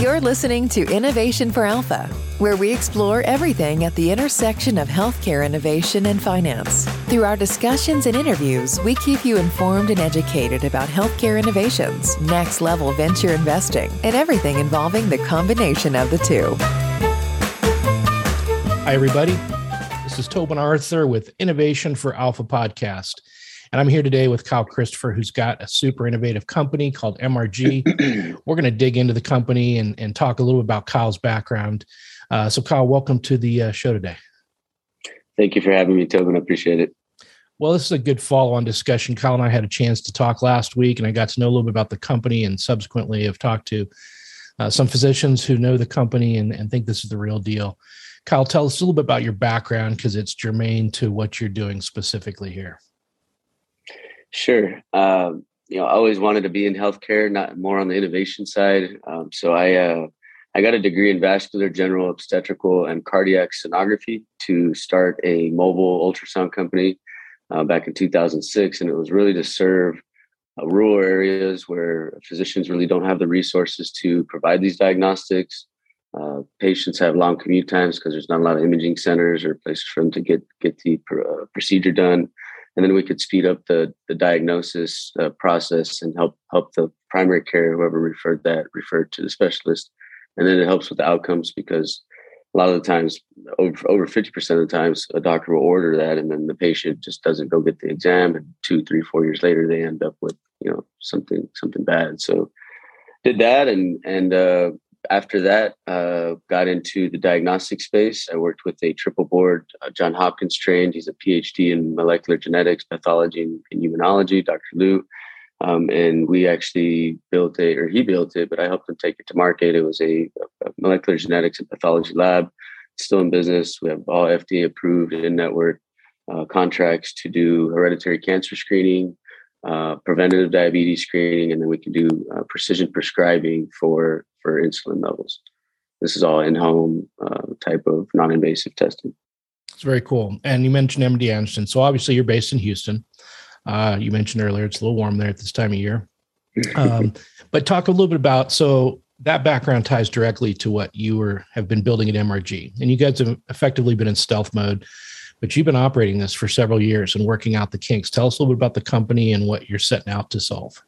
You're listening to Innovation for Alpha, where we explore everything at the intersection of healthcare innovation and finance. Through our discussions and interviews, we keep you informed and educated about healthcare innovations, next-level venture investing, and everything involving the combination of the two. Hi, everybody. This is Tobin Arthur with Innovation for Alpha podcast. And I'm here today with Kyle Christopher, who's got a super innovative company called MRG. We're going to dig into the company and talk a little bit about Kyle's background. So Kyle, welcome to the show today. Thank you for having me, Tobin. I appreciate it. Well, this is a good follow-on discussion. Kyle and I had a chance to talk last week, and I got to know a little bit about the company, and subsequently have talked to some physicians who know the company and think this is the real deal. Kyle, tell us a little bit about your background because it's germane to what you're doing specifically here. Sure. I always wanted to be in healthcare, not more on the innovation side. So I got a degree in vascular general obstetrical and cardiac sonography to start a mobile ultrasound company back in 2006. And it was really to serve rural areas where physicians really don't have the resources to provide these diagnostics. Patients have long commute times because there's not a lot of imaging centers or places for them to get the procedure done. And then we could speed up the diagnosis process and help the primary care, whoever referred to the specialist. And then it helps with the outcomes because a lot of the times, over 50% of the times, a doctor will order that and then the patient just doesn't go get the exam. And 2, 3, 4 years later, they end up with, something bad. So did that. And after that, got into the diagnostic space. I worked with a triple board, John Hopkins trained. He's a PhD in molecular genetics, pathology, and immunology, Dr. Liu. And we actually he built it, but I helped him take it to market. It was a molecular genetics and pathology lab. It's still in business. We have all FDA approved in-network contracts to do hereditary cancer screening, preventative diabetes screening, and then we can do precision prescribing for insulin levels. This is all in-home type of non-invasive testing. It's very cool. And you mentioned MD Anderson. So obviously you're based in Houston. You mentioned earlier, it's a little warm there at this time of year. But talk a little bit about, so that background ties directly to what you have been building at MRG. And you guys have effectively been in stealth mode, but you've been operating this for several years and working out the kinks. Tell us a little bit about the company and what you're setting out to solve.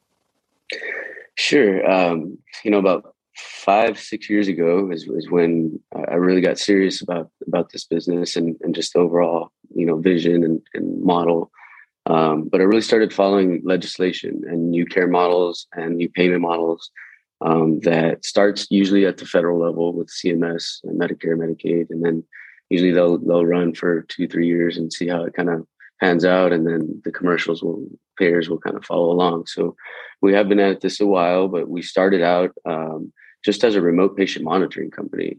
Sure. About 5-6 years ago is when I really got serious about this business and just the overall, vision and model. But I really started following legislation and new care models and new payment models that starts usually at the federal level with CMS and Medicare, Medicaid, and then usually they'll run for 2-3 years and see how it kind of pans out, and then the payers will kind of follow along. So we have been at this a while, but we started out just as a remote patient monitoring company,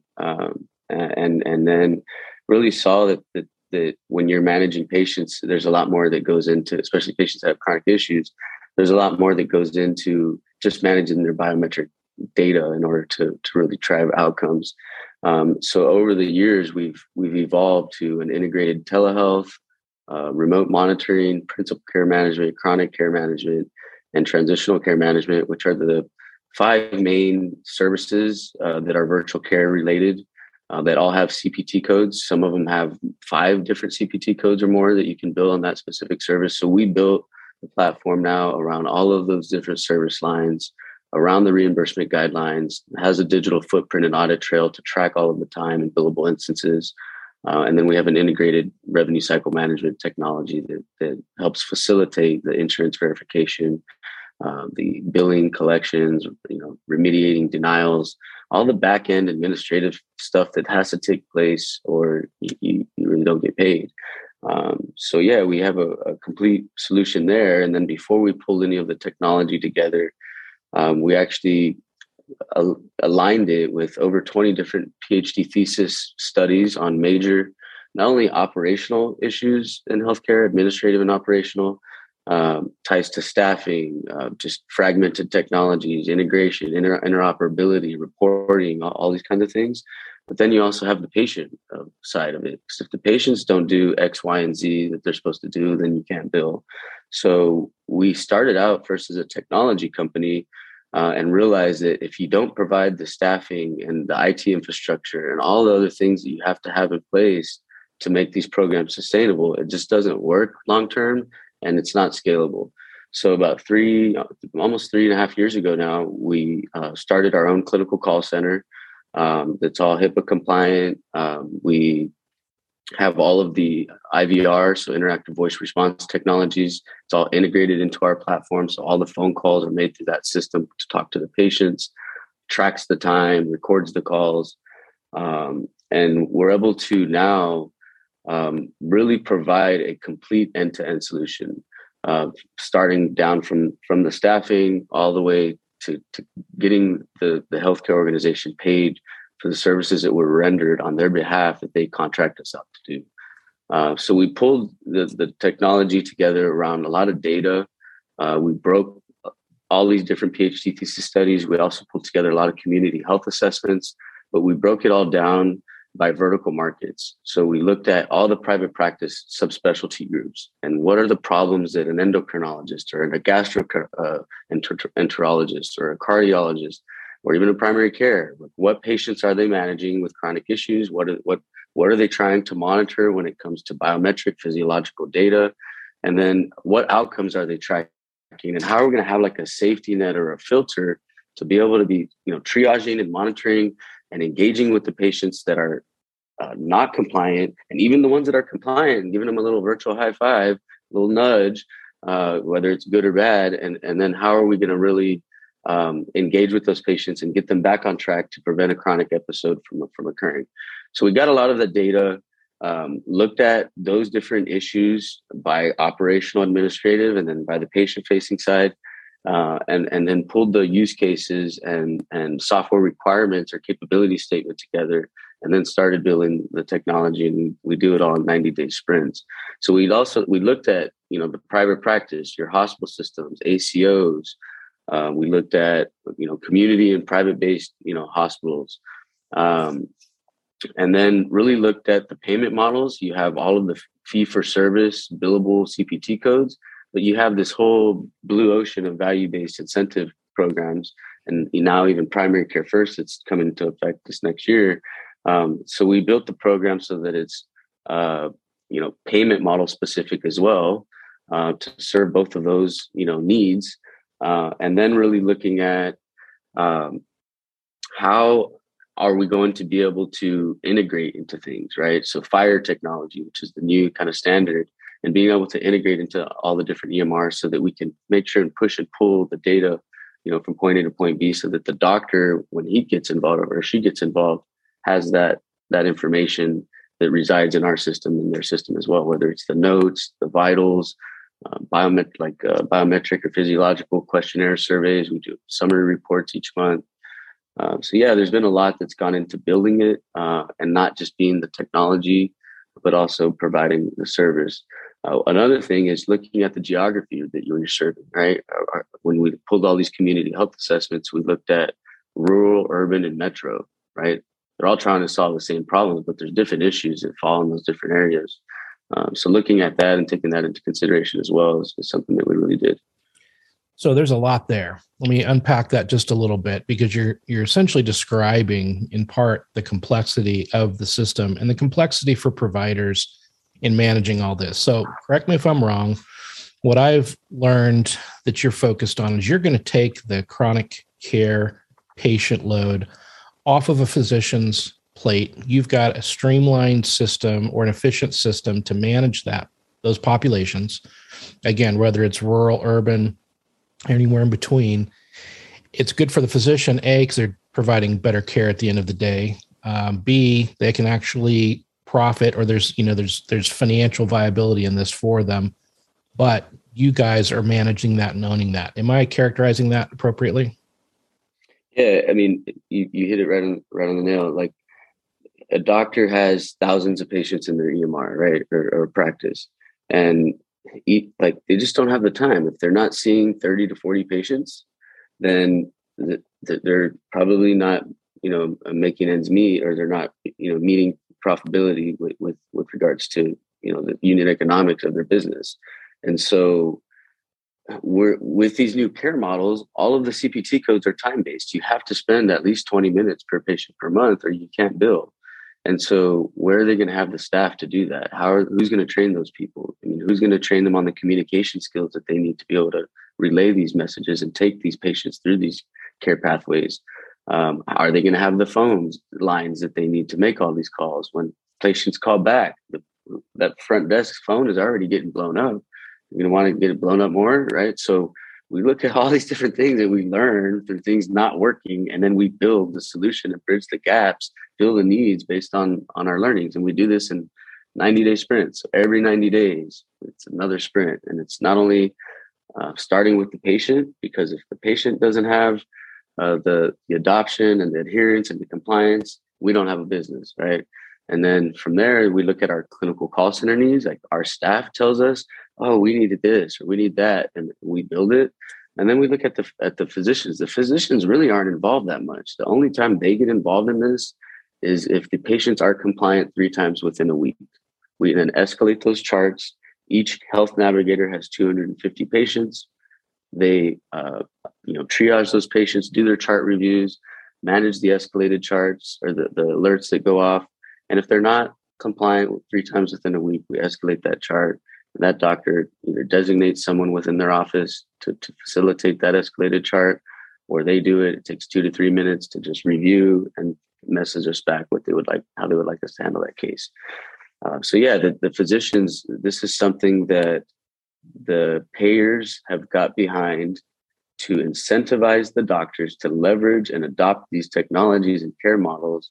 and then really saw that when you're managing patients, there's a lot more that goes into, especially patients that have chronic issues. There's a lot more that goes into just managing their biometric data in order to really drive outcomes. So over the years, we've evolved to an integrated telehealth, remote monitoring, principal care management, chronic care management, and transitional care management, which are the 5 main services that are virtual care related, that all have CPT codes. Some of them have 5 different CPT codes or more that you can bill on that specific service. So we built the platform now around all of those different service lines, around the reimbursement guidelines, has a digital footprint and audit trail to track all of the time and billable instances. And then we have an integrated revenue cycle management technology that helps facilitate the insurance verification, the billing collections, remediating denials, all the back end administrative stuff that has to take place or you really don't get paid. So yeah, we have a complete solution there. And then before we pulled any of the technology together, we actually aligned it with over 20 different PhD thesis studies on major, not only operational issues in healthcare, administrative and operational, ties to staffing, just fragmented technologies, integration, interoperability, reporting, all these kinds of things. But then you also have the patient side of it. Because if the patients don't do X, Y, and Z that they're supposed to do, then you can't bill. So we started out first as a technology company and realized that if you don't provide the staffing and the IT infrastructure and all the other things that you have to have in place to make these programs sustainable, it just doesn't work long term, and it's not scalable. So about almost 3.5 years ago now, we started our own clinical call center that's all HIPAA compliant. We have all of the IVR, so interactive voice response technologies. It's all integrated into our platform. So all the phone calls are made through that system to talk to the patients, tracks the time, records the calls. And we're able to now really provide a complete end-to-end solution, starting down from the staffing all the way to getting the healthcare organization paid for the services that were rendered on their behalf that they contract us out to do. So we pulled the technology together around a lot of data. We broke all these different PhD thesis studies. We also pulled together a lot of community health assessments, but we broke it all down by vertical markets. So we looked at all the private practice subspecialty groups and what are the problems that an endocrinologist or a gastroenterologist or a cardiologist or even in primary care, what patients are they managing with chronic issues? What are they trying to monitor when it comes to biometric physiological data? And then what outcomes are they tracking? And how are we going to have like a safety net or a filter to be able to be, triaging and monitoring and engaging with the patients that are not compliant, and even the ones that are compliant, and giving them a little virtual high five, a little nudge, whether it's good or bad. And then how are we going to really engage with those patients and get them back on track to prevent a chronic episode from occurring. So we got a lot of the data, looked at those different issues by operational administrative and then by the patient facing side, and then pulled the use cases and software requirements or capability statement together, and then started building the technology, and we do it all in 90-day sprints. So we looked at, the private practice, your hospital systems, ACOs. We looked at, community and private-based, hospitals, and then really looked at the payment models. You have all of the fee-for-service, billable CPT codes, but you have this whole blue ocean of value-based incentive programs, and now even primary care first, it's coming into effect this next year. So we built the program so that it's, payment model specific as well, to serve both of those, needs. And then really looking at how are we going to be able to integrate into things, right? So FHIR technology, which is the new kind of standard, and being able to integrate into all the different EMRs so that we can make sure and push and pull the data, from point A to point B, so that the doctor, when he gets involved or she gets involved, has that information that resides in our system and their system as well, whether it's the notes, the vitals, biometric or physiological questionnaire surveys. We do summary reports each month. So yeah, there's been a lot that's gone into building it, and not just being the technology, but also providing the service. Another thing is looking at the geography that you're serving, right? When we pulled all these community health assessments, we looked at rural, urban, and metro, right? They're all trying to solve the same problems, but there's different issues that fall in those different areas. So looking at that and taking that into consideration as well is something that we really did. So there's a lot there. Let me unpack that just a little bit, because you're essentially describing in part the complexity of the system and the complexity for providers in managing all this. So correct me if I'm wrong. What I've learned that you're focused on is you're going to take the chronic care patient load off of a physician's plate. You've got a streamlined system or an efficient system to manage those populations. Again, whether it's rural, urban, anywhere in between. It's good for the physician, A, because they're providing better care at the end of the day. B, they can actually profit, or there's financial viability in this for them. But you guys are managing that and owning that. Am I characterizing that appropriately? Yeah, I mean, you hit it right on the nail. Like, a doctor has thousands of patients in their EMR, right, or practice, and they just don't have the time. If they're not seeing 30 to 40 patients, then they're probably not, making ends meet, or they're not, meeting profitability with regards to, the unit economics of their business. And so we're with these new care models, all of the CPT codes are time-based. You have to spend at least 20 minutes per patient per month or you can't bill. And so where are they going to have the staff to do that? Who's going to train those people? I mean, who's going to train them on the communication skills that they need to be able to relay these messages and take these patients through these care pathways? Are they going to have the phones lines that they need to make all these calls? When patients call back, that front desk phone is already getting blown up. You're going to want to get it blown up more, right? So we look at all these different things that we learn through things not working, and then we build the solution and bridge the gaps, fill the needs based on our learnings. And we do this in 90-day sprints. So every 90 days, it's another sprint. And it's not only starting with the patient, because if the patient doesn't have the adoption and the adherence and the compliance, we don't have a business, right? And then from there, we look at our clinical call center needs. Like our staff tells us, oh, we needed this or we need that, and we build it. And then we look at the physicians. The physicians really aren't involved that much. The only time they get involved in this is if the patients are compliant 3 times within a week. We then escalate those charts. Each health navigator has 250 patients. They triage those patients, do their chart reviews, manage the escalated charts or the alerts that go off. And if they're not compliant 3 times within a week, we escalate that chart. And that doctor either designates someone within their office to facilitate that escalated chart, or they do it. It takes 2 to 3 minutes to just review and message us back how they would like us to handle that case. The physicians, this is something that the payers have got behind to incentivize the doctors to leverage and adopt these technologies and care models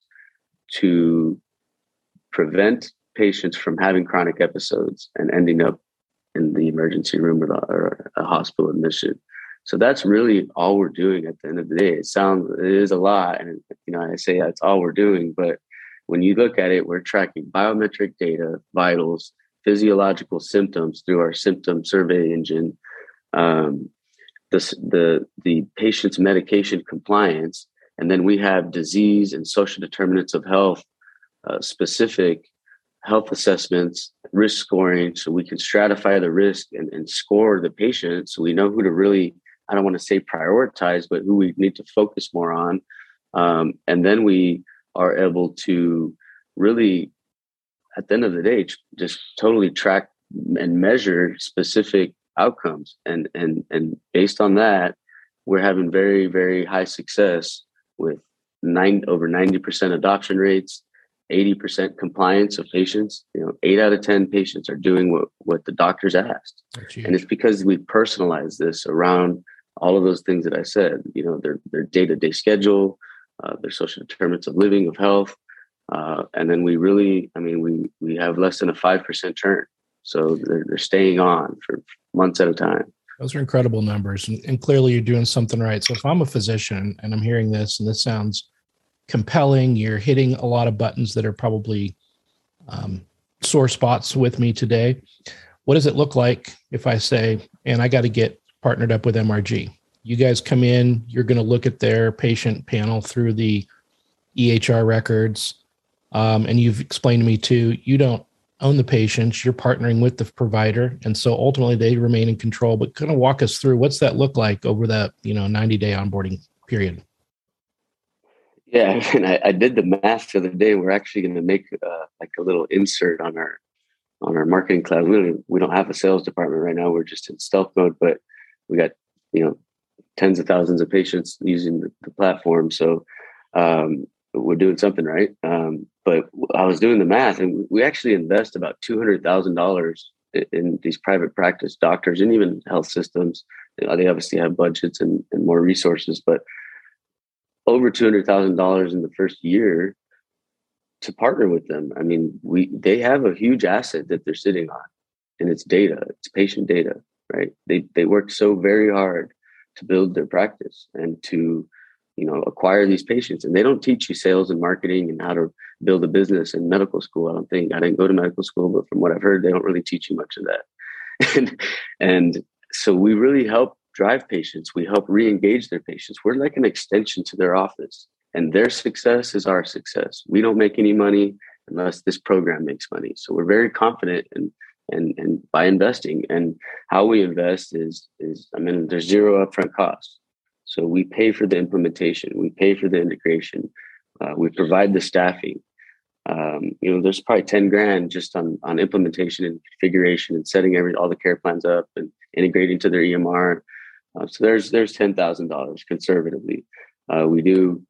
to prevent patients from having chronic episodes and ending up in the emergency room or a hospital admission. So that's really all we're doing at the end of the day. It is a lot. And, I say that's all we're doing. But when you look at it, we're tracking biometric data, vitals, physiological symptoms through our symptom survey engine, the patient's medication compliance. And then we have disease and social determinants of health, specific health assessments, risk scoring, so we can stratify the risk and score the patient. So we know who to really, I don't want to say prioritize, but who we need to focus more on. And then we are able to really, at the end of the day, just totally track and measure specific outcomes. And based on that, we're having very, very high success with over 90% adoption rates, 80% compliance of patients. 8 out of 10 patients are doing what the doctors asked. And it's because we personalize this around all of those things that I said, their day-to-day schedule, their social determinants of living, of health. And then we really, we have less than a 5% churn. So they're staying on for months at a time. Those are incredible numbers. And clearly you're doing something right. So if I'm a physician and I'm hearing this and this sounds compelling, you're hitting a lot of buttons that are probably sore spots with me today. What does it look like if I say, and I got to get partnered up with MRG? You guys come in, you're going to look at their patient panel through the EHR records. And you've explained to me too, you don't own the patients, you're partnering with the provider. And so ultimately they remain in control, but kind of walk us through what's that look like over that, 90-day onboarding period. Yeah, and I did the math the other day. We're actually going to make a little insert on our marketing cloud. We don't have a sales department right now. We're just in stealth mode, but we got tens of thousands of patients using the platform. So we're doing something right. But I was doing the math, and we actually invest about $200,000 in these private practice doctors and even health systems. They obviously have budgets and more resources, but over $200,000 in the first year to partner with them. They have a huge asset that they're sitting on, and it's data, it's patient data, right? They worked so very hard to build their practice and to, acquire these patients. And they don't teach you sales and marketing and how to build a business in medical school. I don't think. I didn't go to medical school, but from what I've heard, they don't really teach you much of that. And so we really help drive patients. We help re-engage their patients. We're like an extension to their office, and their success is our success. We don't make any money unless this program makes money. So we're very confident in and by investing. And how we invest is there's zero upfront costs. So we pay for the implementation, we pay for the integration, we provide the staffing. There's probably 10 grand just on implementation and configuration and setting all the care plans up and integrating to their EMR. So there's $10,000 conservatively. We do,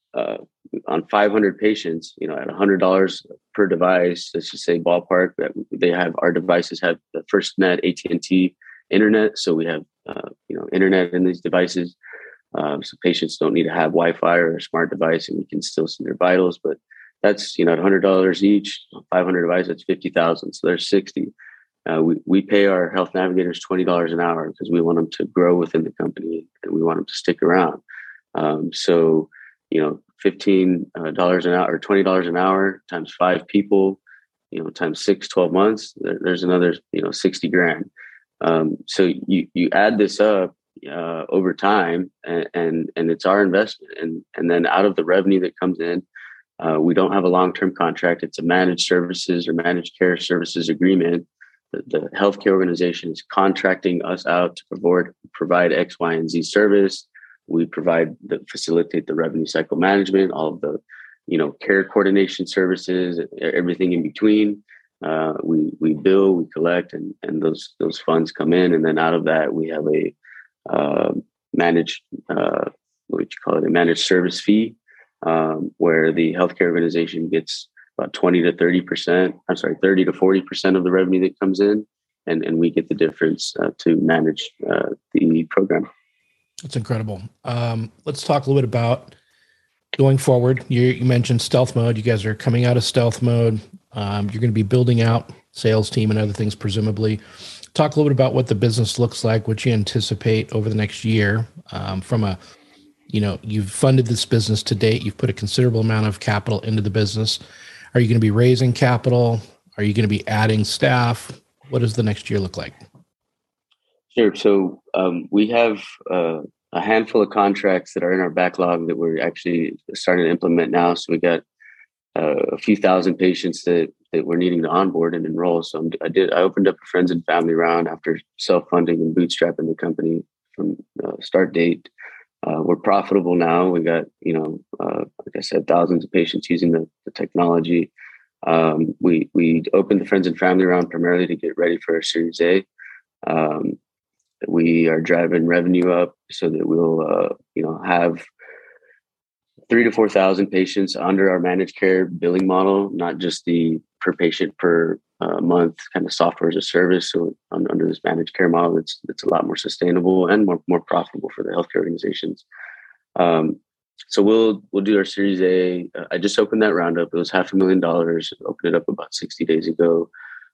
on 500 patients, at $100 per device, let's just say ballpark, that our devices have the FirstNet AT&T internet. So we have, internet in these devices. So patients don't need to have Wi-Fi or a smart device, and we can still see their vitals. But that's, at $100 each, 500 devices, that's 50,000. So there's 60. We pay our health navigators $20 an hour because we want them to grow within the company and we want them to stick around. So, $15 an hour or $20 an hour times 5 people, times 6, 12 months, there's another, 60 grand. So you add this up over time and it's our investment. And then out of the revenue that comes in, we don't have a long-term contract. It's a managed services or managed care services agreement. The healthcare organization is contracting us out to provide X, Y, and Z service. We facilitate the revenue cycle management, all of the, care coordination services, everything in between. We bill, we collect, and those funds come in, and then out of that we have a managed, a managed service fee, where the healthcare organization gets about 30 to 40% of the revenue that comes in, and we get the difference to manage the program. That's incredible. Let's talk a little bit about going forward. You mentioned stealth mode. You guys are coming out of stealth mode. You're going to be building out sales team and other things, presumably. Talk a little bit about what the business looks like, what you anticipate over the next year. You've funded this business to date. You've put a considerable amount of capital into the business. Are you going to be raising capital? Are you going to be adding staff? What does the next year look like? Sure. So we have a handful of contracts that are in our backlog that we're actually starting to implement now. So we got a few thousand patients that we're needing to onboard and enroll. So I opened up a friends and family round after self-funding and bootstrapping the company from start date. We're profitable now. We got, like I said, thousands of patients using the technology. We opened the friends and family round primarily to get ready for our Series A. We are driving revenue up so that we'll, have 3,000 to 4,000 patients under our managed care billing model, not just the per patient per month kind of software as a service. So under this managed care model, it's a lot more sustainable and more profitable for the healthcare organizations. So we'll do our Series A. I just opened that round up. It was $500,000. Opened it up about 60 days ago.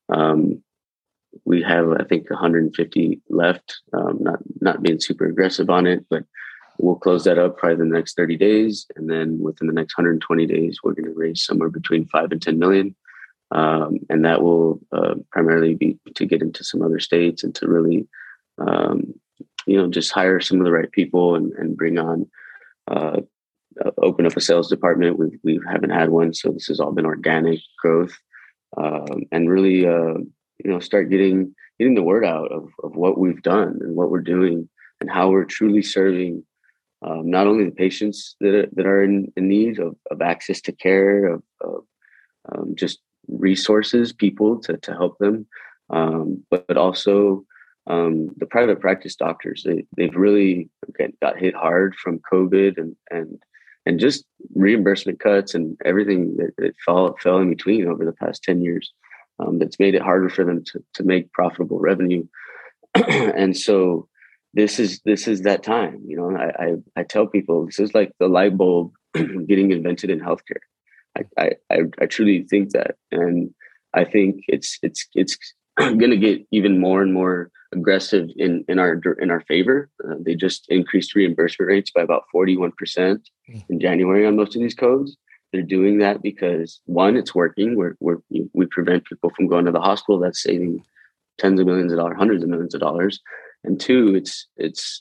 We have, I think, 150 left. Not being super aggressive on it, but we'll close that up probably in the next 30 days. And then within the next 120 days, we're going to raise somewhere between 5 and 10 million. And that will primarily be to get into some other states and to really, just hire some of the right people and bring on, open up a sales department. We haven't had one. So this has all been organic growth, and really, start getting the word out of what we've done and what we're doing and how we're truly serving not only the patients that are in need of access to care, of just resources, people to help them, but also the private practice doctors. They've really got hit hard from COVID and just reimbursement cuts and everything that fell in between over the past 10 years. That's made it harder for them to make profitable revenue. And so this is that time. I tell people this is like the light bulb getting invented in healthcare. I truly think that, and I think it's going to get even more and more aggressive in our favor. They just increased reimbursement rates by about 41% in January on most of these codes. They're doing that because, one, it's working. We prevent people from going to the hospital. That's saving tens of millions of dollars, hundreds of millions of dollars. And two, it's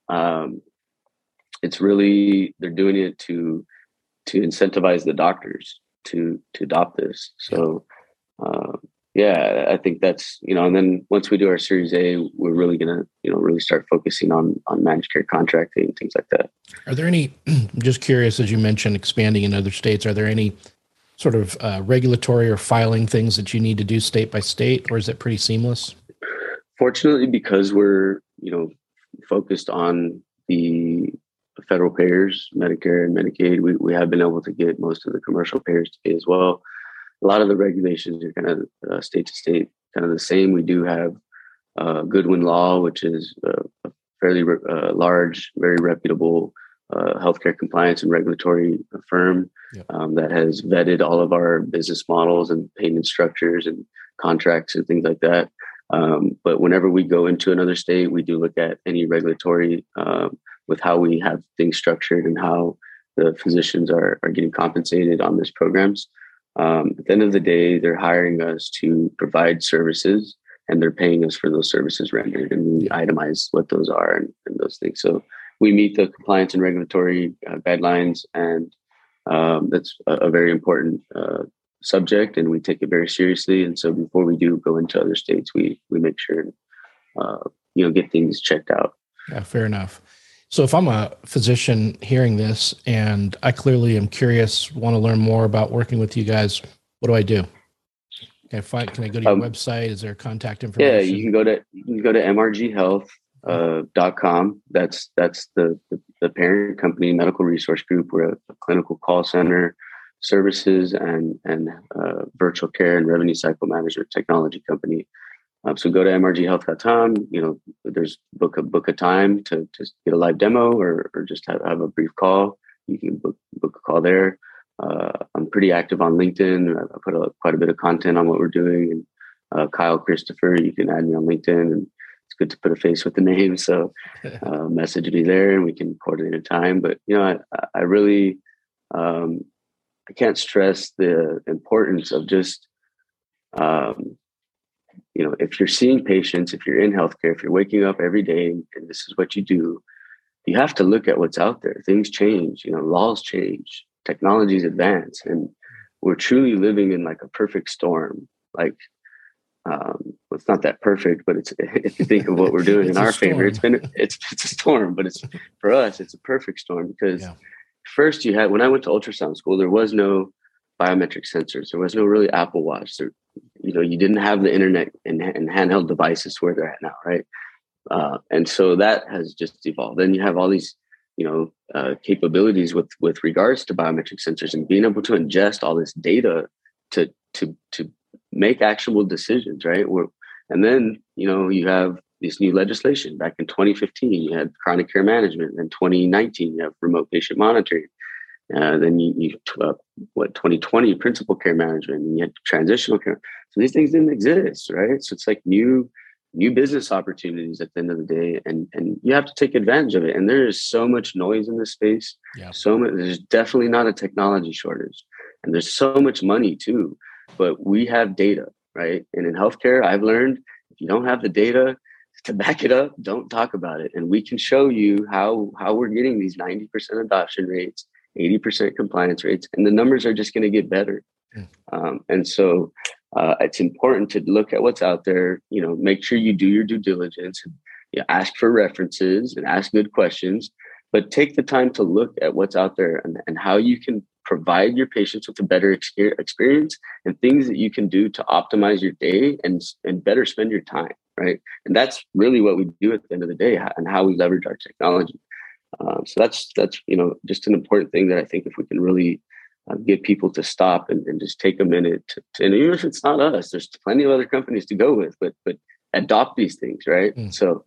really, they're doing it to incentivize the doctors to adopt this. So yeah, I think that's, and then once we do our Series A, we're really going to, really start focusing on managed care contracting and things like that. Are there any, I'm just curious, as you mentioned, expanding in other states, are there any sort of regulatory or filing things that you need to do state by state, or is it pretty seamless? Fortunately, because we're, focused on the federal payers, Medicare and Medicaid, we have been able to get most of the commercial payers to pay as well. A lot of the regulations are kind of state to state kind of the same. We do have Goodwin Law, which is a fairly large, very reputable healthcare compliance and regulatory firm that has vetted all of our business models and payment structures and contracts and things like that. But whenever we go into another state, we do look at any regulatory with how we have things structured and how the physicians are getting compensated on these programs. At the end of the day, they're hiring us to provide services, and they're paying us for those services rendered, and we itemize what those are and those things. So we meet the compliance and regulatory guidelines, and that's a very important subject, and we take it very seriously. And so before we do go into other states, we make sure get things checked out. Yeah, fair enough. So if I'm a physician hearing this and I clearly am curious, want to learn more about working with you guys, what do I do? Can I go to your website? Is there contact information? Yeah, you can go to mrghealth.com. That's the parent company, Medical Resource Group. We're a clinical call center, services, and virtual care and revenue cycle management technology company. So go to mrghealth.com. There's book a time to just get a live demo or just have a brief call. You can book a call there. I'm pretty active on LinkedIn. I put quite a bit of content on what we're doing. And Kyle Christopher, you can add me on LinkedIn, and it's good to put a face with the name. So message me there, and we can coordinate a time. But I really I can't stress the importance of just if you're seeing patients, if you're in healthcare, if you're waking up every day and this is what you do, you have to look at what's out there. Things change, laws change, technologies advance, and we're truly living in like a perfect storm. Like, it's not that perfect, but if you think of what we're doing in our favor, it's a storm, but for us, it's a perfect storm because first when I went to ultrasound school, there was no biometric sensors. There was no really Apple Watch. You didn't have the internet and handheld devices where they're at now, right? And so that has just evolved. Then you have all these, capabilities with regards to biometric sensors and being able to ingest all this data to make actionable decisions, right? And then you have this new legislation. Back in 2015, you had chronic care management. In 2019, you have remote patient monitoring. Then you 2020 principal care management, and you had transitional care. So these things didn't exist, right? So it's like new business opportunities at the end of the day, and you have to take advantage of it. And there is so much noise in this space. Yeah. There's definitely not a technology shortage, and there's so much money too. But we have data, right? And in healthcare, I've learned if you don't have the data to back it up, don't talk about it. And we can show you how we're getting these 90% adoption rates, 80% compliance rates, and the numbers are just going to get better. And so it's important to look at what's out there, make sure you do your due diligence, and ask for references and ask good questions, but take the time to look at what's out there and how you can provide your patients with a better experience and things that you can do to optimize your day and better spend your time, right? And that's really what we do at the end of the day and how we leverage our technology. So that's just an important thing that I think if we can really get people to stop and just take a minute to, and even if it's not us, there's plenty of other companies to go with, but adopt these things, right? So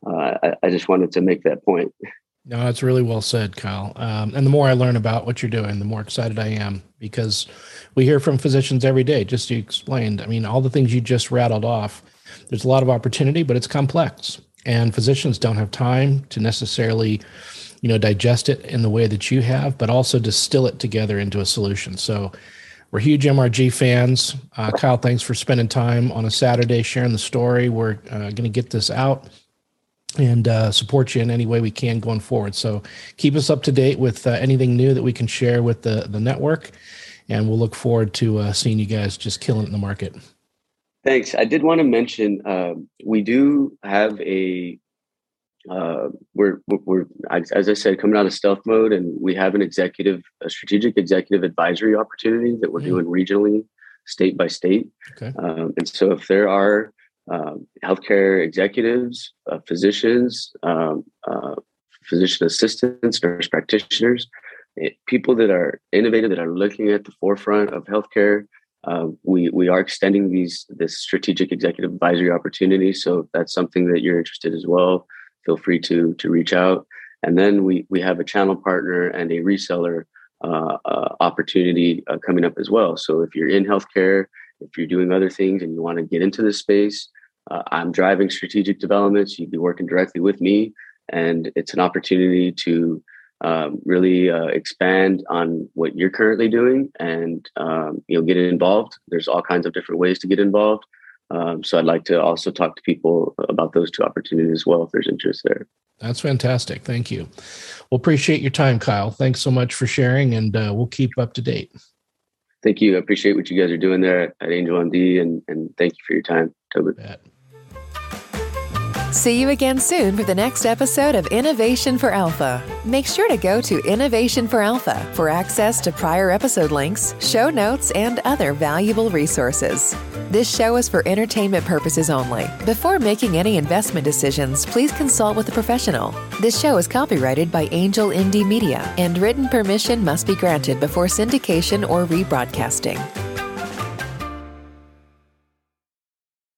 I just wanted to make that point. No, it's really well said, Kyle. And the more I learn about what you're doing, the more excited I am, because we hear from physicians every day, just you explained. I mean, all the things you just rattled off, there's a lot of opportunity, but it's complex. And physicians don't have time to necessarily, digest it in the way that you have, but also distill it together into a solution. So we're huge MRG fans. Kyle, thanks for spending time on a Saturday sharing the story. We're going to get this out and support you in any way we can going forward. So keep us up to date with anything new that we can share with the network, and we'll look forward to seeing you guys just killing it in the market. Thanks. I did want to mention we do have we're as I said, coming out of stealth mode, and we have a strategic executive advisory opportunity that we're doing regionally, state by state. Okay. And so if there are healthcare executives, physicians, physician assistants, nurse practitioners, people that are innovative, that are looking at the forefront of healthcare, we are extending this strategic executive advisory opportunity. So if that's something that you're interested as well, feel free to reach out. And then we have a channel partner and a reseller opportunity coming up as well. So if you're in healthcare, if you're doing other things and you want to get into this space, I'm driving strategic developments. You'd be working directly with me, and it's an opportunity to really expand on what you're currently doing and get involved. There's all kinds of different ways to get involved. So I'd like to also talk to people about those two opportunities as well, if there's interest there. That's fantastic. Thank you. Well, appreciate your time, Kyle. Thanks so much for sharing, and we'll keep up to date. Thank you. I appreciate what you guys are doing there at Angel MD, and thank you for your time, Tobin. See you again soon for the next episode of Innovation for Alpha. Make sure to go to Innovation for Alpha for access to prior episode links, show notes, and other valuable resources. This show is for entertainment purposes only. Before making any investment decisions, please consult with a professional. This show is copyrighted by Angel MD Media, and written permission must be granted before syndication or rebroadcasting.